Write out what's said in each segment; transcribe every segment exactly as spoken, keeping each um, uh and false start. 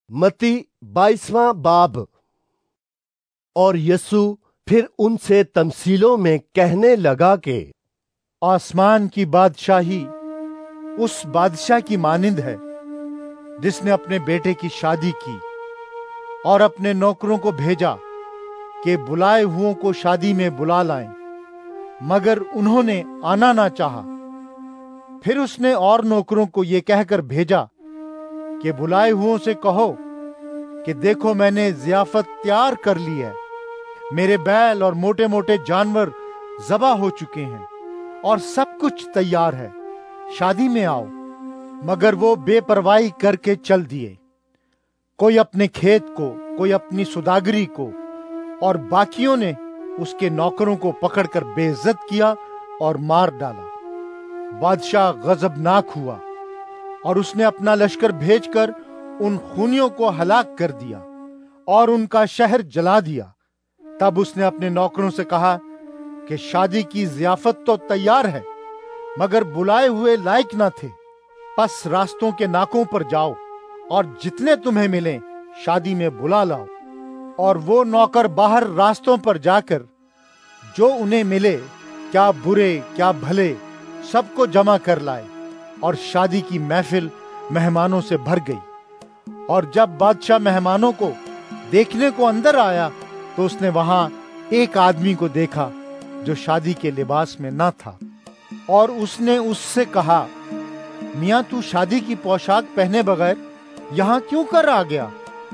मत्ती बाईसवां बाब। और यीशु फिर उनसे तमसीलों में कहने लगा कि आसमान की बादशाही उस बादशाह की मानिंद है जिसने अपने बेटे की शादी की और अपने नौकरों को भेजा कि बुलाए हुओं को शादी में बुला लाएं, मगर उन्होंने आना ना चाहा। फिर उसने और नौकरों को ये कहकर भेजा कि बुलाए हुओं से कहो कि देखो मैंने ज़ियाफत तैयार कर ली है, मेरे बैल और मोटे मोटे जानवर ज़बा हो चुके हैं और सब कुछ तैयार है, शादी में आओ। मगर वो बेपरवाही करके चल दिए, कोई अपने खेत को, कोई अपनी सुदागरी को, और बाकियों ने उसके नौकरों को पकड़कर बेइज्जत किया और मार डाला। बादशाह गजबनाक हुआ और उसने अपना लश्कर भेजकर उन खूनियों को हलाक कर दिया और उनका शहर जला दिया। तब उसने अपने नौकरों से कहा कि शादी की ज़ियाफत तो तैयार है, मगर बुलाए हुए लायक ना थे। बस रास्तों के नाकों पर जाओ और जितने तुम्हें मिलें शादी में बुला लाओ। और वो नौकर बाहर रास्तों पर जाकर जो उन्हें मिले, क्या बुरे क्या भले, सबको जमा कर लाए, और शादी की महफिल मेहमानों से भर गई। और जब बादशाह मेहमानों को देखने को अंदर आया तो उसने वहां एक आदमी को देखा जो शादी के लिबास में न था, और उसने उससे कहा, मियां तू शादी की पोशाक पहने बगैर यहां क्यों कर आ गया?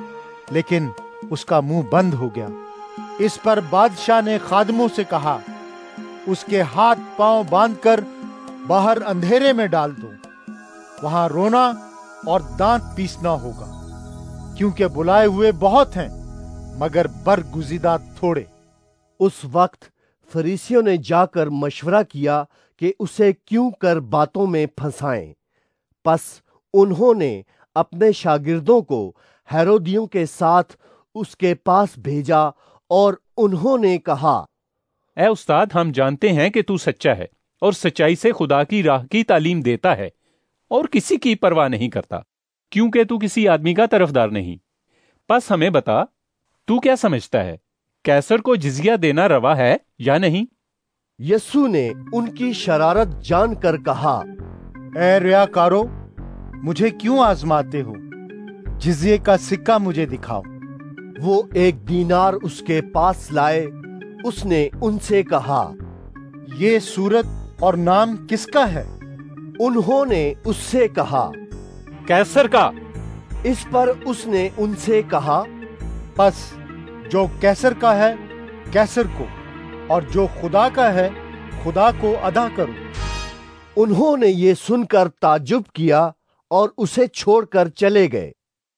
लेकिन उसका मुंह बंद हो गया। इस पर बादशाह ने खादमों से कहा, उसके हाथ पांव बांधकर बाहर अंधेरे में डाल दो, वहां रोना और दांत पीसना होगा, क्योंकि बुलाए हुए बहुत हैं मगर बरगुज़ीदा थोड़े। उस वक्त फरीसियों ने जाकर मशवरा किया कि उसे क्यों कर बातों में फंसाएं। बस उन्होंने अपने शागिर्दों को हेरोदियों के साथ उसके पास भेजा और उन्होंने कहा, ऐ उस्ताद, हम जानते हैं कि तू सच्चा है और सच्चाई से खुदा की राह की तालीम देता है और किसी की परवाह नहीं करता, क्योंकि तू किसी आदमी का तरफदार नहीं। बस हमें बता, तू क्या समझता है, कैसर को जिजिया देना रवा है या नहीं? यीशु ने उनकी शरारत जानकर कहा, ऐ रियाकारो, मुझे क्यों आजमाते हो? जिजिये का सिक्का मुझे दिखाओ। वो एक दीनार उसके पास लाए। उसने उनसे कहा, ये सूरत और नाम किसका है? उन्होंने उससे कहा, कैसर का। इस पर उसने उनसे कहा, बस जो कैसर का है कैसर को, और जो खुदा का है खुदा को अदा करो। उन्होंने ये सुनकर ताज्जुब किया और उसे छोड़कर चले गए।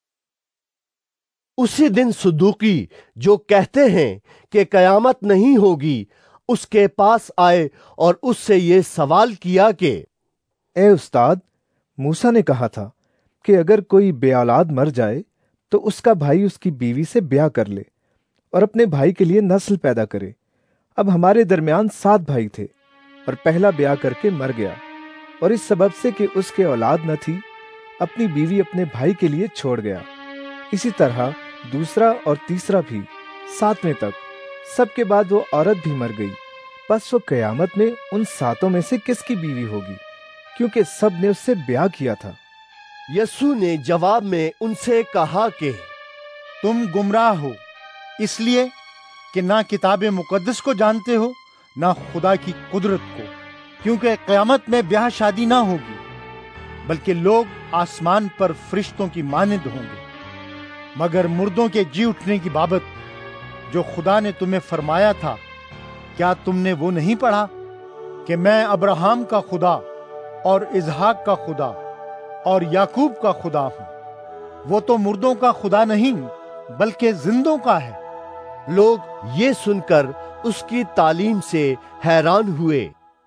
उसी दिन सदूकी, जो कहते हैं कि कयामत नहीं होगी, उसके पास आए और उससे ये सवाल किया कि ए उस्ताद, मूसा ने कहा था कि अगर कोई बेऔलाद मर जाए तो उसका भाई उसकी बीवी से ब्याह कर ले और अपने भाई के लिए नस्ल पैदा करे। अब हमारे दरमियान सात भाई थे और पहला ब्याह करके मर गया, और इस सबब से कि उसके औलाद न थी, अपनी बीवी अपने भाई के लिए छोड़ गया। इसी तरह दूसरा और तीसरा भी, सातवें तक। सबके बाद वो औरत भी मर गई। बस वो कयामत में उन सातों में से किसकी बीवी होगी, क्योंकि सब ने उससे ब्याह किया था। यीशु ने जवाब में उनसे कहा कि तुम गुमराह हो, इसलिए कि ना किताब मुकद्दस को जानते हो ना खुदा की कुदरत को। क्योंकि कयामत में ब्याह शादी ना होगी, बल्कि लोग आसमान पर फरिश्तों की मानिंद होंगे। मगर मुर्दों के जी उठने की बाबत जो खुदा ने तुम्हें फरमाया था, क्या तुमने वो नहीं पढ़ा कि मैं अब्राहम का खुदा और इजहाक का खुदा और याकूब का खुदा हूं? वो तो मुर्दों का खुदा नहीं बल्कि जिंदों का है। लोग ये सुनकर उसकी तालीम से हैरान हुए।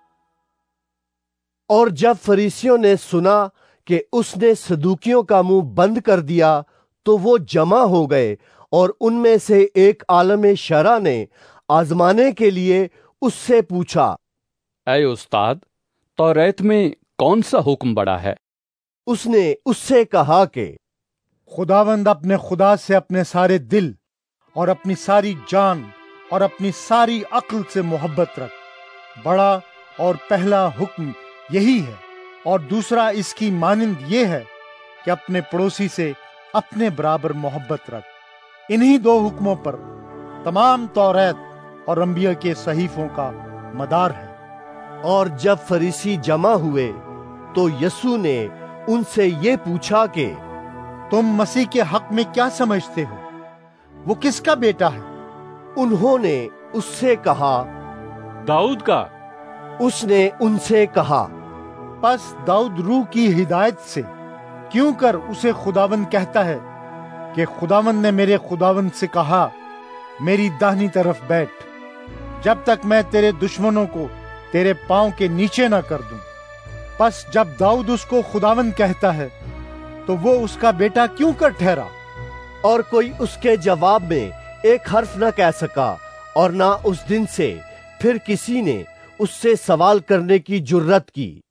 और जब फरीसियों ने सुना कि उसने सदूकियों का मुंह बंद कर दिया, तो वो जमा हो गए, और उनमें से एक आलम शरा ने आजमाने के लिए उससे पूछा, ऐ उस्ताद, तौरात में कौन सा हुक्म बड़ा है? उसने उससे कहा कि خداوند اپنے خدا سے اپنے سارے دل اور اپنی ساری جان اور اپنی ساری عقل سے محبت رکھ۔ بڑا اور پہلا حکم یہی ہے، اور دوسرا اس کی مانند یہ ہے کہ اپنے پڑوسی سے اپنے برابر محبت رکھ۔ انہی دو حکموں پر تمام توریت اور انبیاء کے صحیفوں کا مدار ہے۔ اور جب فریسی جمع ہوئے تو یسوع نے ان سے یہ پوچھا کہ تم مسیح کے حق میں کیا سمجھتے ہو؟ وہ کس کا بیٹا ہے؟ انہوں نے اس سے کہا داؤد کا۔ اس نے ان سے کہا پس داؤد روح کی ہدایت سے کیوں کر اسے خداوند کہتا ہے کہ خداوند نے میرے خداوند سے کہا میری داہنی طرف بیٹھ، جب تک میں تیرے دشمنوں کو تیرے پاؤں کے نیچے نہ کر دوں۔ پس جب داؤد اس کو خداوند کہتا ہے تو وہ اس کا بیٹا کیوں کر ٹھہرا؟ اور کوئی اس کے جواب میں ایک حرف نہ کہہ سکا، اور نہ اس دن سے پھر کسی نے اس سے سوال کرنے کی جرت کی۔